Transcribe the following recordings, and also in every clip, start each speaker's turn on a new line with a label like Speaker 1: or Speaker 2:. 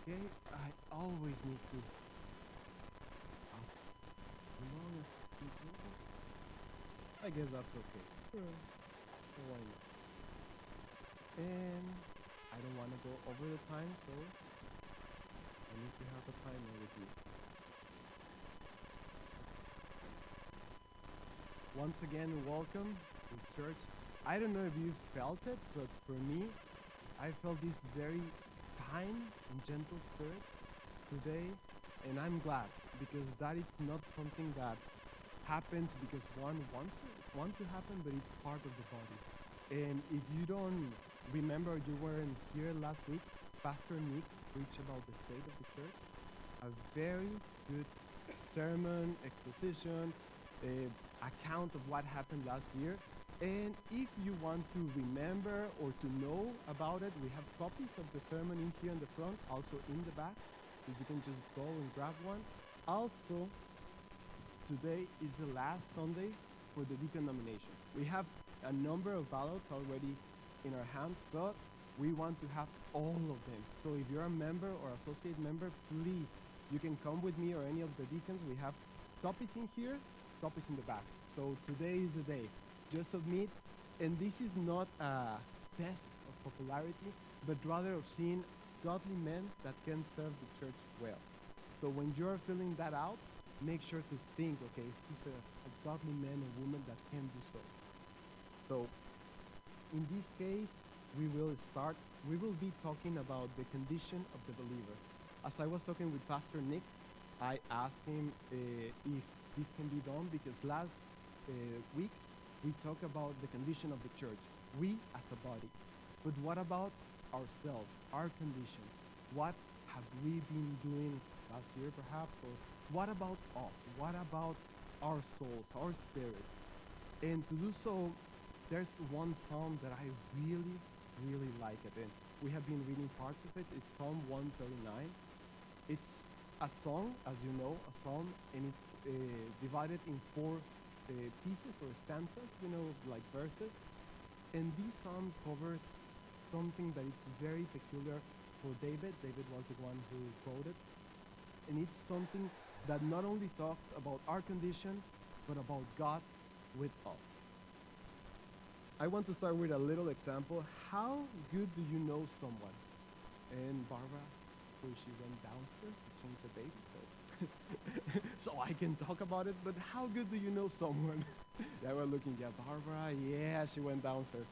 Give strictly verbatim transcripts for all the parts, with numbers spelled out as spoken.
Speaker 1: Okay, I always need to ask as long as people. I guess that's okay. Sure. Why not? And I don't want to go over the time, so I need to have a timer with you. Once again, welcome to church. I don't know if you felt it, but for me, I felt this very kind and gentle spirit today, and I'm glad because that is not something that happens because one wants it want to happen, but it's part of the body. And if you don't remember, you weren't here last week. Pastor Nick preached about the state of the church, a very good sermon, exposition, uh, account of what happened last year. And if you want to remember or to know about it, we have copies of the sermon in here in the front, also in the back, so you can just go and grab one. Also, today is the last Sunday for the deacon nomination. We have a number of ballots already in our hands, but we want to have all of them. So if you're a member or associate member, please, you can come with me or any of the deacons. We have copies in here, copies in the back. So today is the day. Just submit, and this is not a test of popularity, but rather of seeing godly men that can serve the church well. So when you're filling that out, make sure to think, okay, who's a, a godly man or woman that can do so. So in this case, we will start, we will be talking about the condition of the believer. As I was talking with Pastor Nick, I asked him uh, if this can be done because last uh, week we talked about the condition of the church, we as a body. But what about ourselves, our condition? What have we been doing last year perhaps? Or what about us? What about our souls, our spirits? And to do so, there's one psalm that I really, really like it. And we have been reading parts of it. It's Psalm one thirty-nine. It's a song, as you know, a psalm, and it's uh, divided in four uh, pieces or stanzas, you know, like verses. And this psalm covers something that is very peculiar for David. David was the one who wrote it. And it's something that not only talks about our condition, but about God with us. I want to start with a little example. How good do you know someone? And Barbara, so she went downstairs to change the baby, so, so I can talk about it, but how good do you know someone? Yeah, we're looking, yeah, Barbara, yeah, she went downstairs.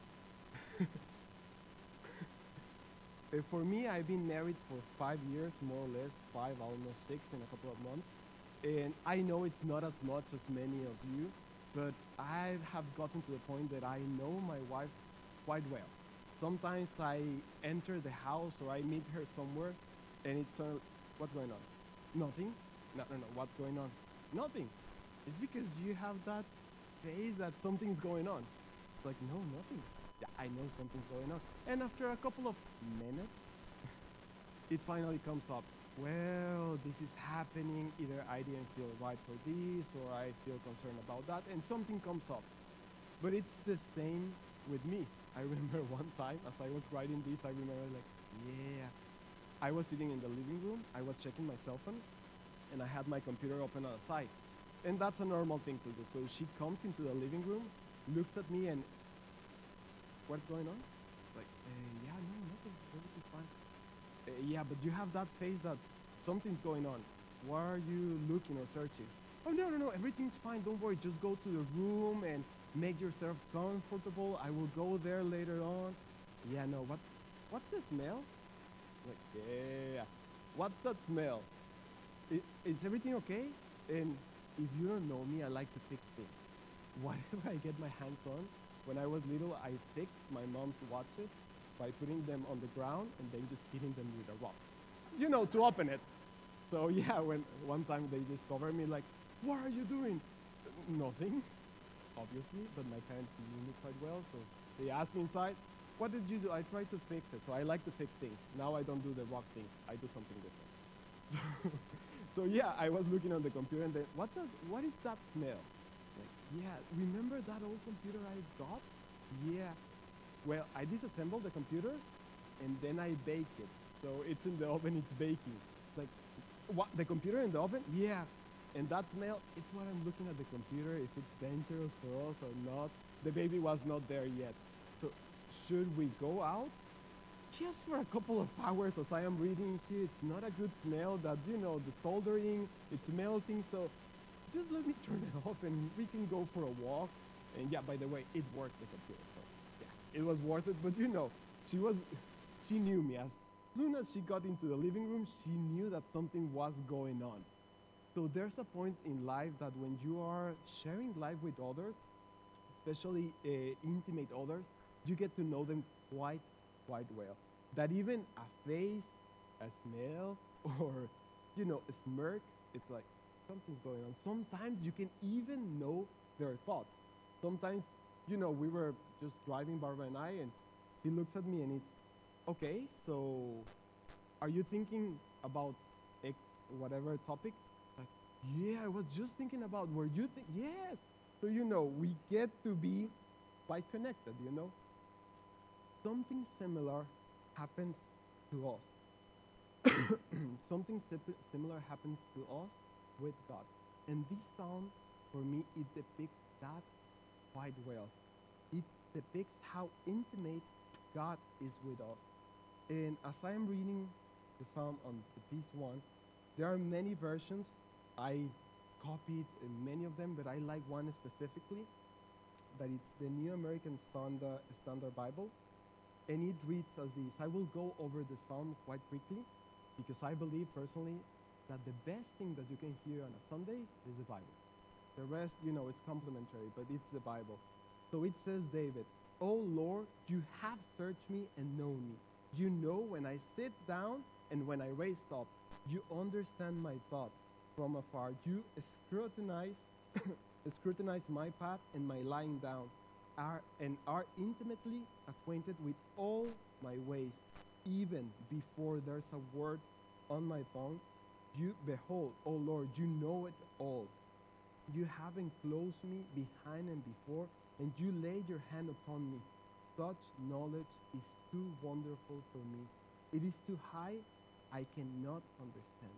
Speaker 1: Uh, For me, I've been married for five years, more or less, five, almost six in a couple of months. And I know it's not as much as many of you, but I have gotten to the point that I know my wife quite well. Sometimes I enter the house or I meet her somewhere, and it's, uh, what's going on? Nothing? No, no, no, what's going on? Nothing. It's because you have that face that something's going on. It's like, no, nothing. Yeah, I know something's going on. And after a couple of minutes, it finally comes up. Well, this is happening. Either I didn't feel right for this, or I feel concerned about that, and something comes up. But it's the same with me. I remember one time, as I was writing this, I remember like, yeah. I was sitting in the living room. I was checking my cell phone, and I had my computer open on the side. And that's a normal thing to do. So she comes into the living room, looks at me, and what's going on? Like, uh, yeah, no, nothing. Everything's fine. Uh, yeah, but you have that face that something's going on. Why are you looking or searching? Oh, no, no, no, everything's fine. Don't worry. Just go to the room and make yourself comfortable. I will go there later on. Yeah, no, what, what's the smell? Like, yeah, what's that smell? I- Is everything okay? And if you don't know me, I like to fix things. Whatever I get my hands on, when I was little, I fixed my mom's watches by putting them on the ground and then just hitting them with a rock. You know, to open it. So yeah, when one time they discovered me, like, what are you doing? Nothing, obviously, but my parents knew me quite well, so they asked me inside, what did you do? I tried to fix it. So I like to fix things. Now I don't do the rock things. I do something different. So yeah, I was looking on the computer and then, what does, what is that smell? Like, yeah, remember that old computer I got? Yeah. Well, I disassembled the computer and then I baked it. So it's in the oven, it's baking. It's like, what, the computer in the oven? Yeah. And that smell, it's what I'm looking at the computer, if it's dangerous for us or not. The baby was not there yet. So should we go out? Just for a couple of hours, as I am reading here, it's not a good smell that, you know, the soldering, it's melting, so just let me turn it off and we can go for a walk. And yeah, by the way, it worked, the computer, so yeah, it was worth it. But you know, she was, she knew me. As soon as she got into the living room, she knew that something was going on. So there's a point in life that when you are sharing life with others, especially uh, intimate others, you get to know them quite, quite well. That even a face, a smell, or, you know, a smirk, it's like something's going on. Sometimes you can even know their thoughts. Sometimes, you know, we were just driving, Barbara and I, and he looks at me and it's, okay, so are you thinking about X, whatever topic? Like, yeah, I was just thinking about, were you think, yes. So, you know, we get to be quite connected, you know. Something similar happens to us. Something similar happens to us with God. And this psalm, for me, it depicts that quite well. It depicts how intimate God is with us. And as I am reading the psalm on the piece one, there are many versions. I copied many of them, but I like one specifically, that it's the New American Standard, Standard Bible. And it reads as this. I will go over the psalm quite quickly because I believe personally that the best thing that you can hear on a Sunday is the Bible. The rest, you know, is complementary, but it's the Bible. So it says, David, "O Lord, you have searched me and known me. You know when I sit down and when I raise up. You understand my thought from afar. You scrutinize, scrutinize my path and my lying down, are and are intimately acquainted with all my ways. Even before there's a word on my tongue, you behold, O Lord, you know it all. You have enclosed me behind and before, and you laid your hand upon me. Such knowledge is too wonderful for me. It is too high, I cannot understand."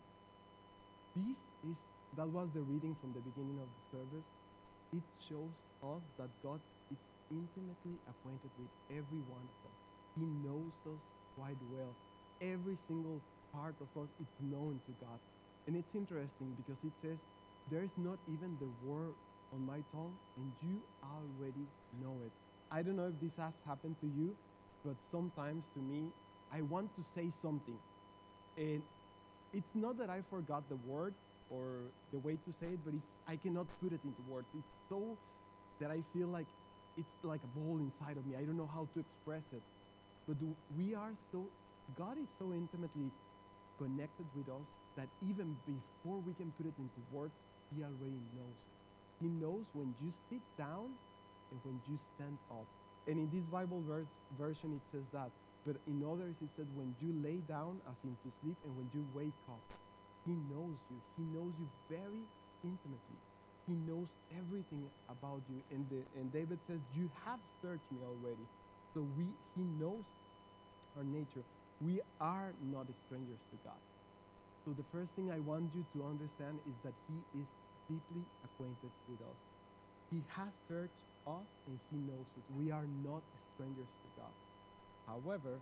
Speaker 1: This is, that was the reading from the beginning of the service. It shows us that God is intimately acquainted with every one of us. He knows us quite well. Every single part of us is known to God. And it's interesting because it says, there is not even the word on my tongue, and you already know it. I don't know if this has happened to you, but sometimes to me, I want to say something. And it's not that I forgot the word or the way to say it, but it's, I cannot put it into words. It's so that I feel like it's like a ball inside of me. I don't know how to express it. But we are so, God is so intimately connected with us that even before we can put it into words, He already knows. He knows when you sit down and when you stand up. And in this Bible verse version, it says that. But in others, it said when you lay down as in to sleep and when you wake up. He knows you. He knows you very intimately. He knows everything about you. And, the, and David says, you have searched me already. So we, he knows our nature. We are not strangers to God. So the first thing I want you to understand is that He is deeply acquainted with us. He has searched us and He knows us. We are not strangers to God. However,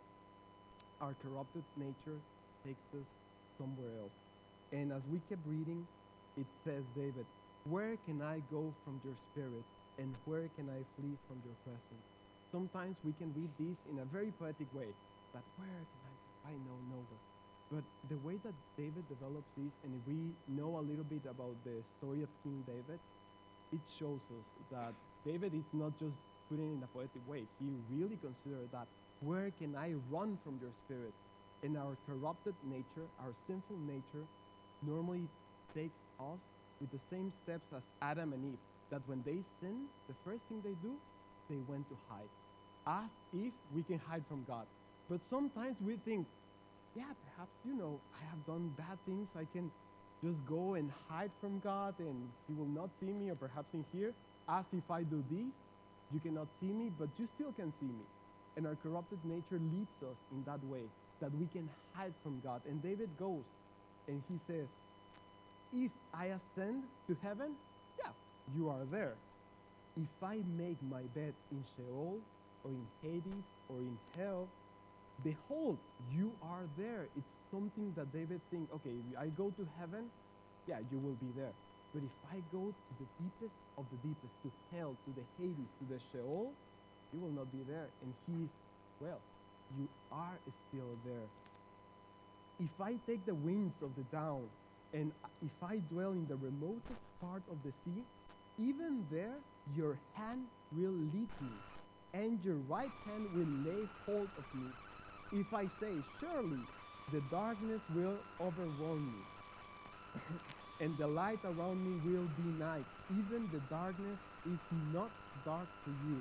Speaker 1: our corrupted nature takes us somewhere else. And as we kept reading, it says, David, where can I go from your spirit, and where can I flee from your presence? Sometimes we can read this in a very poetic way, that where can I go? I know nowhere. But the way that David develops this, and if we know a little bit about the story of King David, it shows us that David is not just putting it in a poetic way. He really considered that, where can I run from your spirit? And our corrupted nature, our sinful nature, normally takes us with the same steps as Adam and Eve, that when they sin, the first thing they do, they went to hide, as if we can hide from God. But sometimes we think, yeah, perhaps, you know, I have done bad things. I can just go and hide from God and He will not see me, or perhaps in here, as if I do this, you cannot see me, but you still can see me. And our corrupted nature leads us in that way. that we can hide from God. And David goes and he says, if I ascend to heaven, yeah, you are there. If I make my bed in Sheol or in Hades or in hell, behold, you are there. It's something that David thinks, okay, if I go to heaven, yeah, you will be there. But if I go to the deepest of the deepest, to hell, to the Hades, to the Sheol, you will not be there. And he's, well, you are still there. If I take the wings of the dawn, and if I dwell in the remotest part of the sea, even there your hand will lead me, and your right hand will lay hold of me. If I say, surely the darkness will overwhelm me, and the light around me will be night, even the darkness is not dark to you,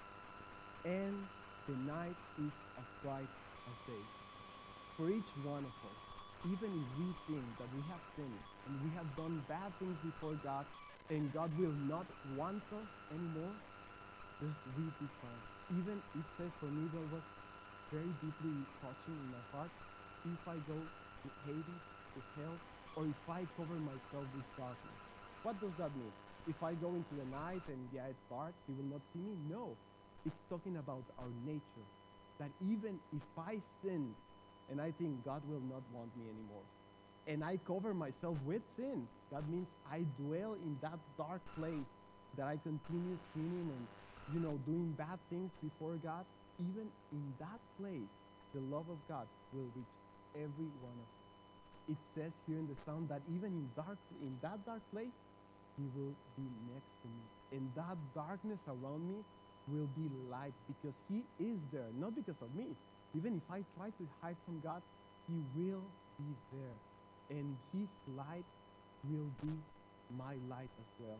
Speaker 1: and the night is as bright as day. For each one of us, even if we think that we have sinned and we have done bad things before God, and God will not want us anymore, just read this psalm. Even it says, for me, that was very deeply touching in my heart. If I go to Hades, to hell, or if I cover myself with darkness. What does that mean? If I go into the night and yeah, it's dark, he will not see me? No. It's talking about our nature. That even if I sin, and I think God will not want me anymore, and I cover myself with sin, that means I dwell in that dark place, that I continue sinning and, you know, doing bad things before God. Even in that place, the love of God will reach every one of us. It says here in the psalm that even in dark, in that dark place, he will be next to me. And that darkness around me will be light, because he is there, not because of me. Even if I try to hide from God, he will be there. And his light will be my light as well.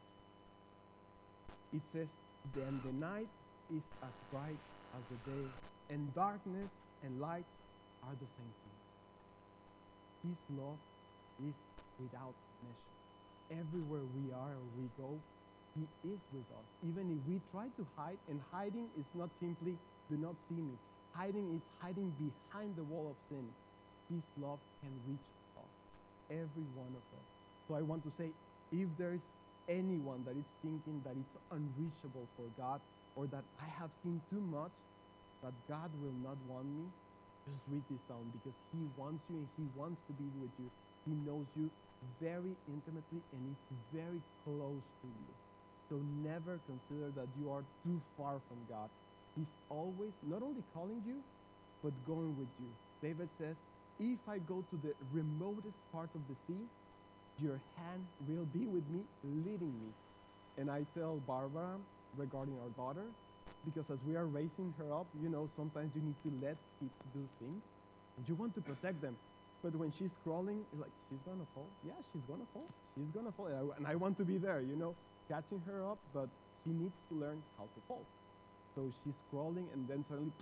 Speaker 1: It says, then the night is as bright as the day, and darkness and light are the same thing. His love is without measure. Everywhere we are or we go, he is with us. Even if we try to hide, and hiding is not simply, do not see me. Hiding is hiding behind the wall of sin. His love can reach us, every one of us. So I want to say, if there is anyone that is thinking that it's unreachable for God, or that I have sinned too much, that God will not want me, just read this psalm, because he wants you and he wants to be with you. He knows you very intimately, and it's very close to you. So never consider that you are too far from God. He's always not only calling you, but going with you. David says, if I go to the remotest part of the sea, your hand will be with me, leading me. And I tell Barbara regarding our daughter, because as we are raising her up, you know, sometimes you need to let kids do things, and you want to protect them. But when she's crawling, it's like, she's gonna fall. Yeah, she's gonna fall. She's gonna fall. And I, and I want to be there, you know, catching her up, but she needs to learn how to fall. So she's crawling, and then suddenly,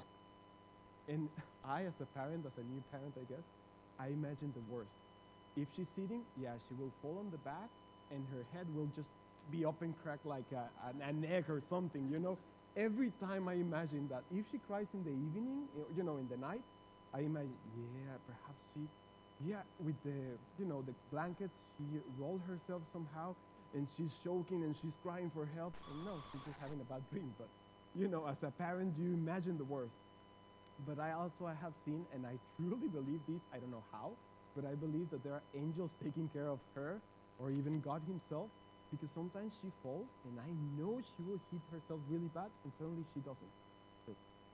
Speaker 1: and I, as a parent, as a new parent, I guess, I imagine the worst. If she's sitting, yeah, she will fall on the back, and her head will just be up and cracked like a, an, an egg or something, you know. Every time I imagine that, if she cries in the evening, you know, in the night, I imagine, yeah, perhaps she, yeah, with the, you know, the blankets, she rolled herself somehow, and she's choking and she's crying for help. And no, she's just having a bad dream. But, you know, as a parent, you imagine the worst. But I also I have seen, and I truly believe this, I don't know how, but I believe that there are angels taking care of her, or even God himself, because sometimes she falls, and I know she will hit herself really bad, and suddenly she doesn't. So,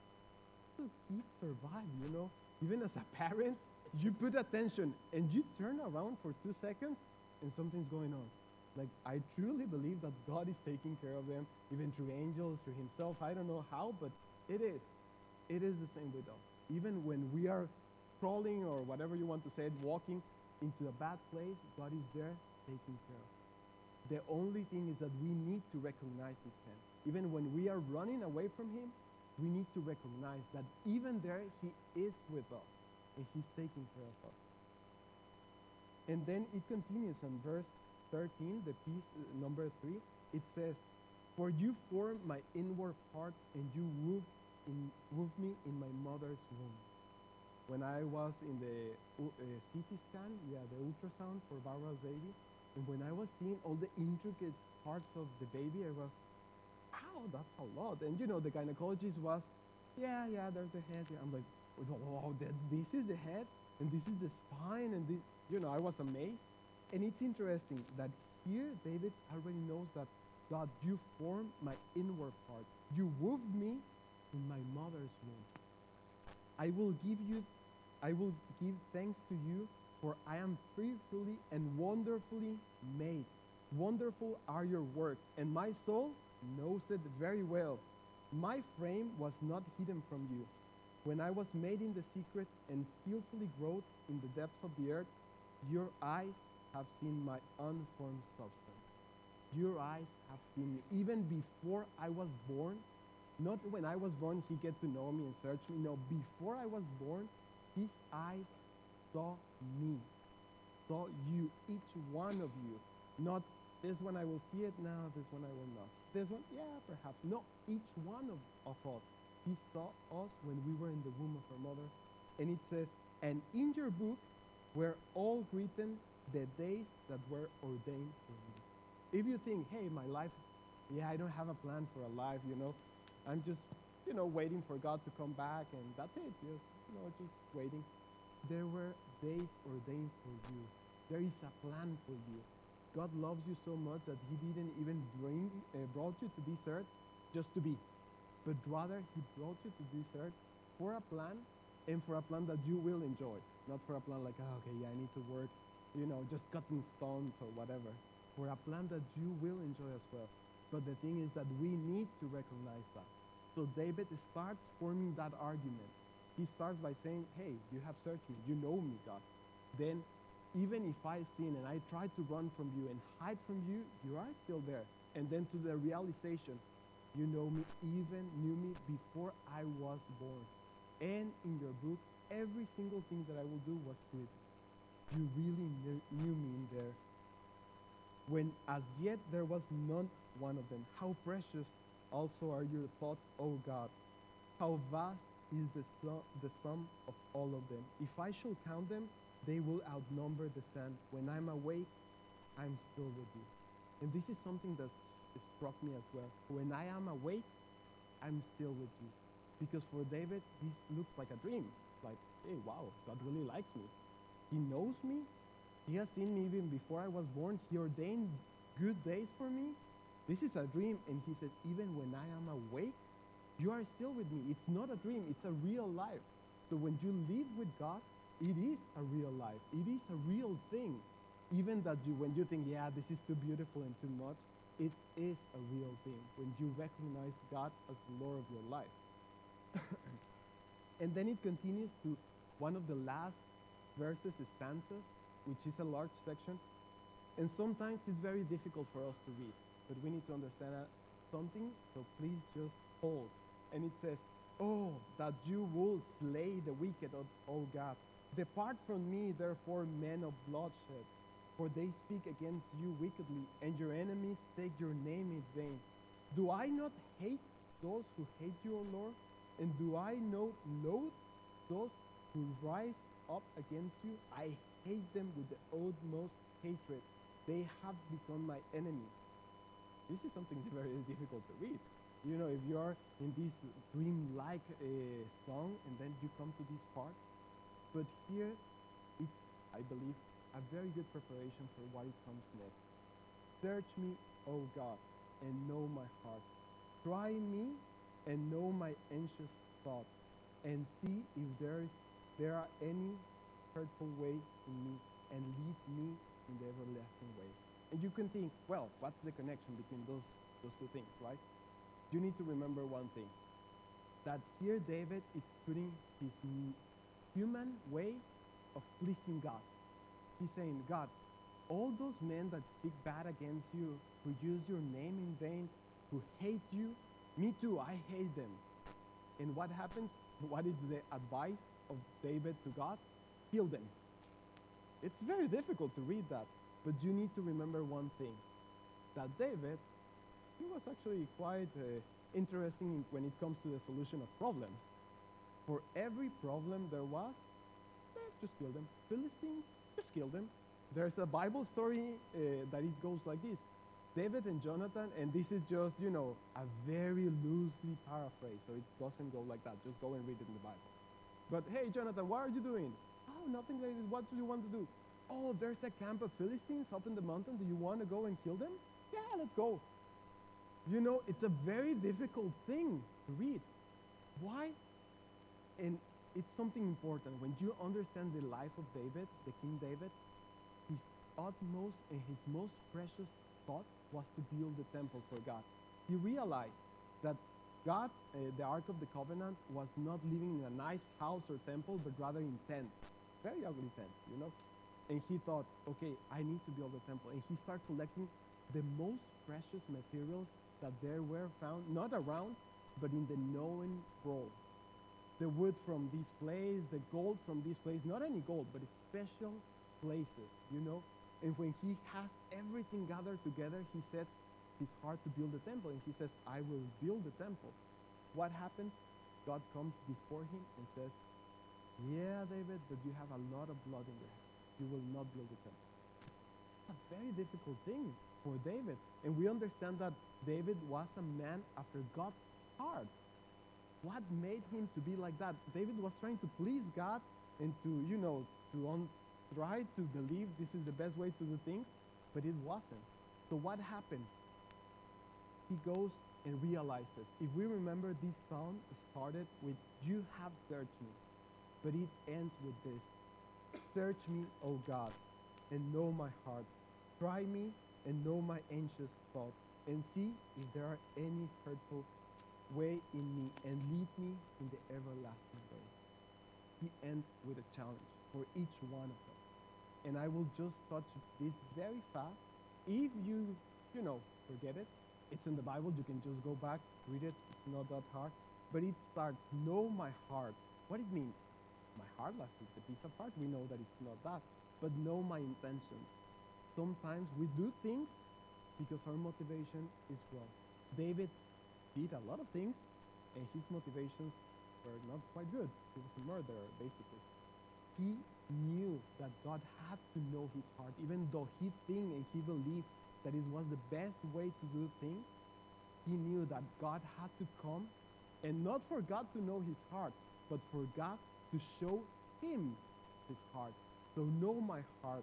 Speaker 1: so kids survive, you know? Even as a parent, you put attention, and you turn around for two seconds, and something's going on. Like, I truly believe that God is taking care of them, even through angels, through himself. I don't know how, but it is. It is the same with us. Even when we are crawling, or whatever you want to say, walking into a bad place, God is there taking care of us. The only thing is that we need to recognize his hand. Even when we are running away from him, we need to recognize that even there, he is with us, and he's taking care of us. And then it continues on verse thirteen, the piece uh, number three. It says, for you formed my inward parts, and you wove, in, wove me in my mother's womb. when I was in the u- uh, C T scan, yeah, the ultrasound for Barbara's baby, and when I was seeing all the intricate parts of the baby, I was, ow, that's a lot. And you know, the gynecologist was, yeah, yeah, there's the head. Yeah. I'm like, oh, that's, this is the head, and this is the spine, and this, you know, I was amazed. And it's interesting that here David already knows that God, you formed my inward part. You woved me in my mother's womb. I will give you, I will give thanks to you, for I am fearfully and wonderfully made. Wonderful are your works, and my soul knows it very well. My frame was not hidden from you. When I was made in the secret and skillfully growth in the depths of the earth, your eyes have seen my unformed substance. Your eyes have seen me. Even before I was born, not when I was born, he get to know me and search me. No, before I was born, his eyes saw me, saw you, each one of you. Not this one I will see it now, this one I will not. This one, yeah, perhaps. No, each one of, of us. He saw us when we were in the womb of our mother. And it says, and in your book were all written the days that were ordained for me. If you think, hey, my life, yeah, I don't have a plan for a life, you know. I'm just, you know, waiting for God to come back, and that's it, just, you know, just waiting. There were days ordained for you. There is a plan for you. God loves you so much that he didn't even bring, uh, brought you to this earth just to be, but rather he brought you to this earth for a plan, and for a plan that you will enjoy, not for a plan like, oh, okay, yeah, I need to work, you know, just cutting stones or whatever. For a plan that you will enjoy as well. But the thing is that we need to recognize that. So David starts forming that argument. He starts by saying, hey, you have searched me. You know me, God. Then, even if I sin and I try to run from you and hide from you, you are still there. And then to the realization, you know me, even knew me before I was born. And in your book, every single thing that I will do was good. You really knew, knew me in there, when as yet there was none one of them. How precious also are your thoughts, O God. How vast is the, su- the sum of all of them. If I shall count them, they will outnumber the sand. When I'm awake, I'm still with you. And this is something that struck me as well. When I am awake, I'm still with you. Because for David, this looks like a dream. Like, hey, wow, God really likes me. He knows me. He has seen me even before I was born. He ordained good days for me. This is a dream. And he said, even when I am awake, you are still with me. It's not a dream. It's a real life. So when you live with God, it is a real life. It is a real thing. Even that you, when you think, yeah, this is too beautiful and too much, it is a real thing. When you recognize God as the Lord of your life. And then it continues to one of the last verses, stanzas, which is a large section. And sometimes it's very difficult for us to read, but we need to understand uh, something, so please just hold. And it says, oh, that you will slay the wicked, O, o God. Depart from me, therefore, men of bloodshed, for they speak against you wickedly, and your enemies take your name in vain. Do I not hate those who hate you, O Lord? And do I not loathe those who rise up against you? I hate them with the utmost hatred. They have become my enemies. This is something very difficult to read. You know, if you are in this dream-like uh, song, and then you come to this part, but here it's, I believe, a very good preparation for what it comes next. Search me, O God, and know my heart. Try me and know my anxious thoughts, and see if there is there are any hurtful way in me, and lead me in the everlasting way. And you can think, well, what's the connection between those those two things, right? You need to remember one thing, that here David is putting his human way of pleasing God. He's saying, God, all those men that speak bad against you, who use your name in vain, who hate you, me too, I hate them. And what happens? What is the advice of David to God? Kill them. It's very difficult to read that, but you need to remember one thing, that David, he was actually quite uh, interesting when it comes to the solution of problems. For every problem there was, eh, just kill them. Philistines, just kill them. There's a Bible story uh, that it goes like this. David and Jonathan, and this is just, you know, a very loosely paraphrase, so it doesn't go like that. Just go and read it in the Bible. But hey, Jonathan, what are you doing? Oh, nothing like this. What do you want to do? Oh, there's a camp of Philistines up in the mountain. Do you want to go and kill them? Yeah, let's go. You know, it's a very difficult thing to read. Why? And it's something important. When you understand the life of David, the King David, his utmost and his most precious thought was to build the temple for God. He realized that God, uh, the Ark of the Covenant, was not living in a nice house or temple, but rather in tents. Very ugly tents, you know? And he thought, okay, I need to build a temple. And he started collecting the most precious materials that there were found, not around, but in the known world. The wood from this place, the gold from this place, not any gold, but special places, you know? And when he has everything gathered together, he sets his heart to build the temple. And he says, I will build the temple. What happens? God comes before him and says, yeah, David, but you have a lot of blood in your hands. You will not build the temple. It's a very difficult thing for David. And we understand that David was a man after God's heart. What made him to be like that? David was trying to please God and to, you know, to un- try to believe this is the best way to do things, but it wasn't. So what happened? He goes and realizes. If we remember, this psalm started with, you have searched me, but it ends with this. Search me, O God, and know my heart. Try me and know my anxious thoughts, and see if there are any hurtful way in me, and lead me in the everlasting way. He ends with a challenge for each one of us. And I will just touch this very fast. If you, you know, forget it, it's in the Bible. You can just go back, read it. It's not that hard. But it starts, know my heart. What it means? My heart, that's the piece of heart. We know that it's not that. But know my intentions. Sometimes we do things because our motivation is wrong. David did a lot of things, and his motivations were not quite good. He was a murderer, basically. He knew that God had to know his heart, even though he think and he believed that it was the best way to do things. He knew that God had to come, and not for God to know his heart, but for God to show him his heart. So know my heart.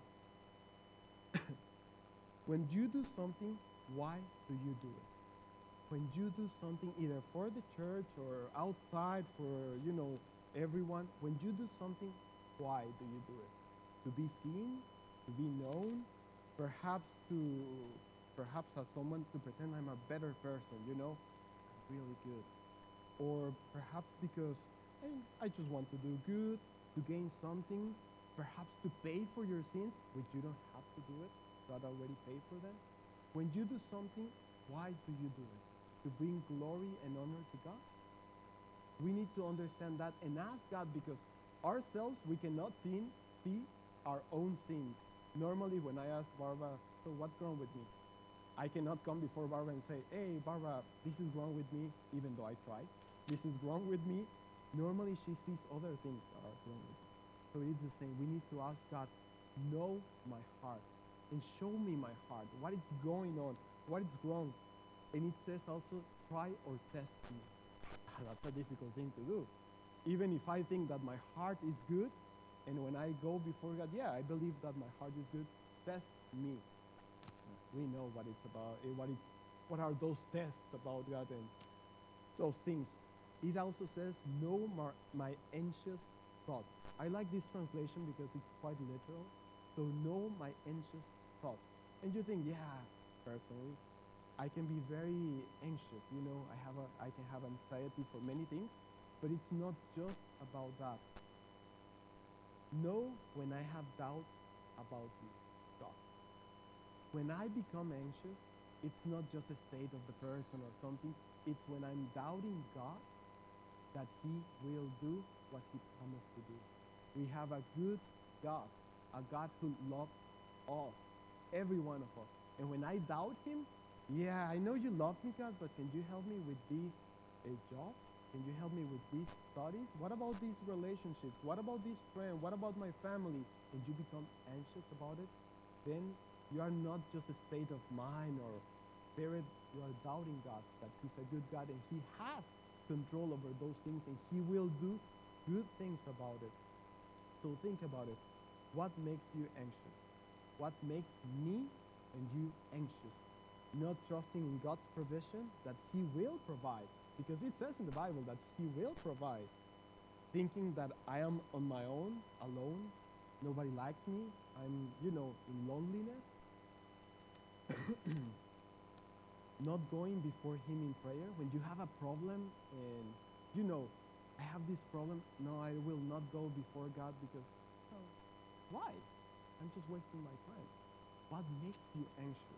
Speaker 1: When you do something, why do you do it? When you do something either for the church or outside for, you know, everyone, when you do something, why do you do it? To be seen, to be known, perhaps to, perhaps as someone to pretend I'm a better person, you know, I'm really good. Or perhaps because hey, I just want to do good, to gain something, perhaps to pay for your sins, which you don't have to do it. God already paid for them. When you do something, why do you do it? To bring glory and honor to God? We need to understand that and ask God, because ourselves, we cannot see, see our own sins. Normally, when I ask Barbara, so what's wrong with me? I cannot come before Barbara and say, hey, Barbara, this is wrong with me, even though I tried. This is wrong with me. Normally, she sees other things that are wrong with me. So it's the same. We need to ask God, know my heart and show me my heart. What is going on? What is wrong? And it says also, try or test me. That's a difficult thing to do. Even if I think that my heart is good, and when I go before God, yeah, I believe that my heart is good, test me. We know what it's about, what it's, what are those tests about God and those things. It also says, know my, my anxious thoughts. I like this translation because it's quite literal. So know my anxious thoughts. And you think, yeah, personally, I can be very anxious, you know, I have a, I can have anxiety for many things, but it's not just about that. Know when I have doubts about you, God. When I become anxious, it's not just a state of the person or something, it's when I'm doubting God that he will do what he promised to do. We have a good God, a God who loves us, every one of us. And when I doubt him, yeah, I know you love me, God, but can you help me with this uh, job? Can you help me with these studies? What about these relationships? What about this friend? What about my family? And you become anxious about it, then you are not just a state of mind or spirit, you are doubting God, that He's a good God and He has control over those things and He will do good things about it. So think about it. What makes you anxious? What makes me and you anxious? Not trusting in God's provision, that He will provide. Because it says in the Bible that He will provide. Thinking that I am on my own, alone, nobody likes me, I'm, you know, in loneliness. Not going before Him in prayer. When you have a problem and, you know, I have this problem, no, I will not go before God because, oh, why? I'm just wasting my time. What makes you anxious?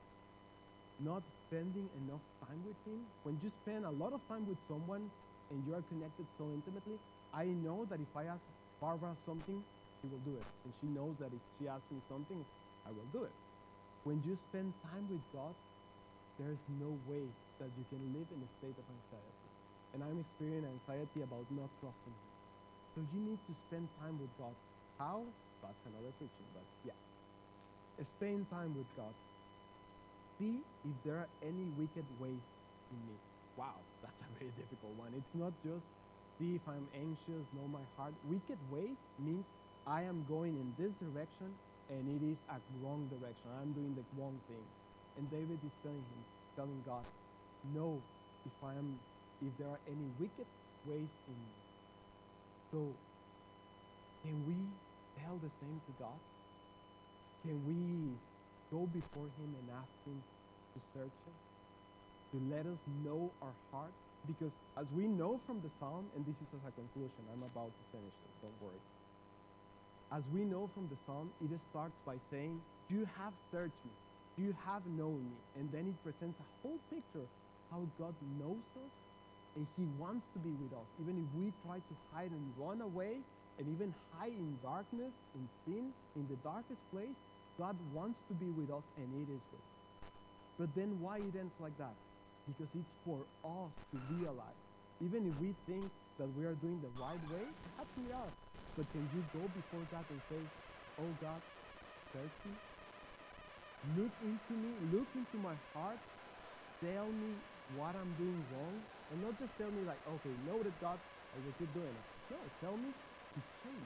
Speaker 1: Not spending enough time with Him. When you spend a lot of time with someone and you are connected so intimately, I know that if I ask Barbara something, she will do it. And she knows that if she asks me something, I will do it. When you spend time with God, there's no way that you can live in a state of anxiety. And I'm experiencing anxiety about not trusting Him. So you need to spend time with God. How? That's another preaching, but yeah. Spend time with God. See if there are any wicked ways in me. Wow, that's a very difficult one. It's not just see if I'm anxious, know my heart. Wicked ways means I am going in this direction and it is a wrong direction. I'm doing the wrong thing. And David is telling him, telling God, know if I am, if there are any wicked ways in me. So, can we tell the same to God? Can we go before Him and ask Him to search Him, to let us know our heart? Because as we know from the Psalm, and this is as a conclusion, I'm about to finish it, don't worry. As we know from the Psalm, it starts by saying, you have searched me, you have known me. And then it presents a whole picture how God knows us and He wants to be with us. Even if we try to hide and run away and even hide in darkness, in sin, in the darkest place, God wants to be with us and it is with us. But then why it ends like that? Because it's for us to realize. Even if we think that we are doing the right way, perhaps we are. But can you go before God and say, oh God, search me? Look into me, look into my heart, tell me what I'm doing wrong, and not just tell me like, okay, noted God, I will keep doing it. No, tell me to change.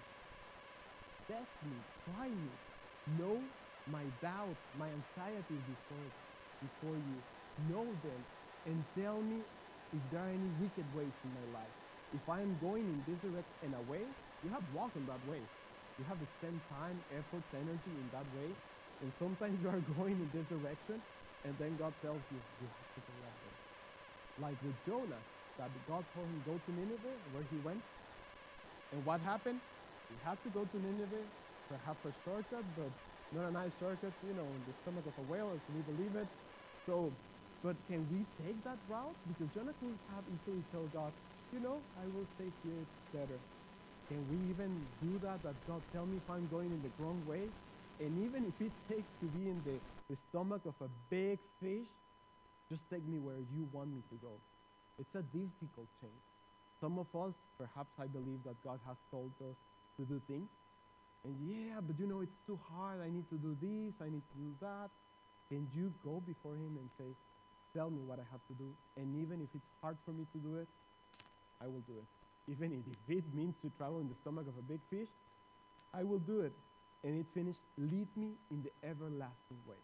Speaker 1: Test me, try me, know my doubt, my anxiety before, before you. Know them and tell me if there are any wicked ways in my life. If I am going in this direction and away, you have walked in that way. You have to spend time, effort, energy in that way. And sometimes you are going in this direction, and then God tells you, you have to go that way. Like with Jonah, that God told him, go to Nineveh, where he went. And what happened? He had to go to Nineveh, perhaps a shortcut, but not a nice shortcut, you know, in the stomach of a whale, as we believe it. So, but can we take that route? Because Jonah could have easily told God, you know, I will stay here, it's better. Can we even do that, that God tell me if I'm going in the wrong way? And even if it takes to be in the, the stomach of a big fish, just take me where you want me to go. It's a difficult change. Some of us, perhaps I believe that God has told us to do things. And yeah, but you know, it's too hard. I need to do this, I need to do that. Can you go before Him and say, tell me what I have to do? And even if it's hard for me to do it, I will do it. Even if it means to travel in the stomach of a big fish, I will do it. And it finished, lead me in the everlasting way.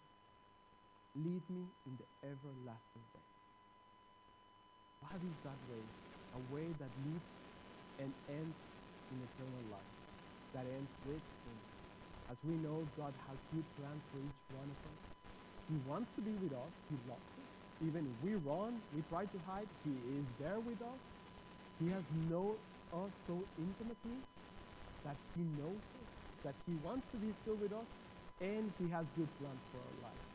Speaker 1: Lead me in the everlasting way. What is that way? A way that leads and ends in eternal life. That ends with Him. As we know, God has good plans for each one of us. He wants to be with us. He loves us. Even if we run, we try to hide, He is there with us. He has known us so intimately that He knows us, that He wants to be still with us, and He has good plans for our life.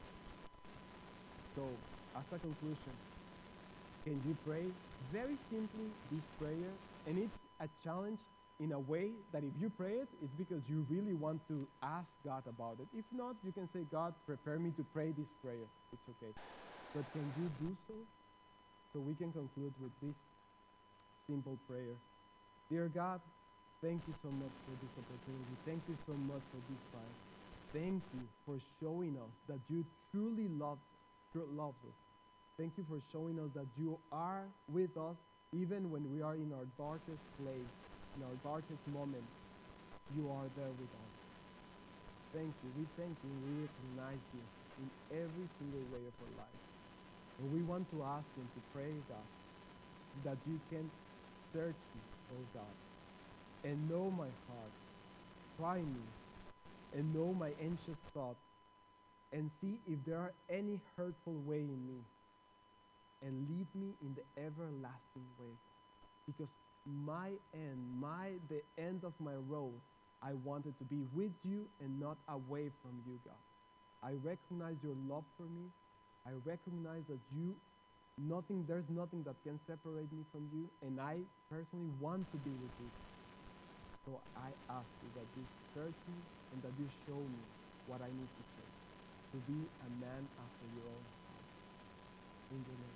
Speaker 1: So, as a conclusion, can you pray very simply this prayer? And it's a challenge in a way that if you pray it, it's because you really want to ask God about it. If not, you can say, God, prepare me to pray this prayer. It's okay. But can you do so? So we can conclude with this simple prayer. Dear God, thank you so much for this opportunity. Thank you so much for this time. Thank you for showing us that you truly love, tru- loves us. Thank you for showing us that you are with us even when we are in our darkest place, in our darkest moments. You are there with us. Thank you. We thank you. We recognize you in every single way of our life. And we want to ask Him to pray, God, that you can search me, oh God, and know my heart. Try me and know my anxious thoughts and see if there are any hurtful way in me and lead me in the everlasting way. Because my end, my the end of my road, I wanted to be with you and not away from you, God. I recognize your love for me. I recognize that you, nothing, there's nothing that can separate me from you, and I personally want to be with you. So I ask you that you search me and that you show me what I need to say to be a man after your own heart. In the name